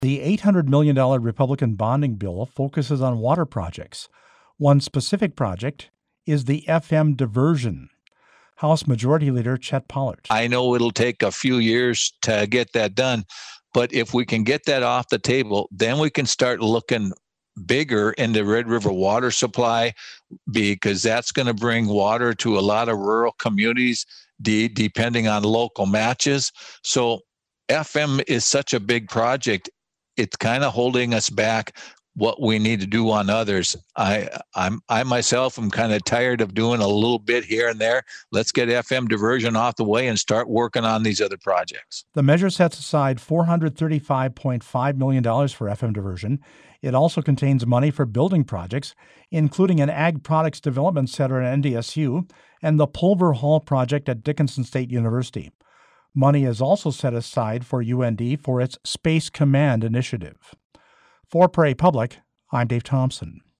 The $800 million Republican bonding bill focuses on water projects. One specific project is the FM diversion. House Majority Leader Chet Pollard. I know it'll take a few years to get that done, but if we can get that off the table, then we can start looking bigger into Red River water supply, because that's going to bring water to a lot of rural communities, depending on local matches. So FM is such a big project. It's kind of holding us back what we need to do on others. I myself am kind of tired of doing a little bit here and there. Let's get FM diversion off the way and start working on these other projects. The measure sets aside $435.5 million for FM diversion. It also contains money for building projects, including an Ag Products Development Center at NDSU and the Pulver Hall project at Dickinson State University. Money is also set aside for UND for its Space Command initiative. For Prairie Public, I'm Dave Thompson.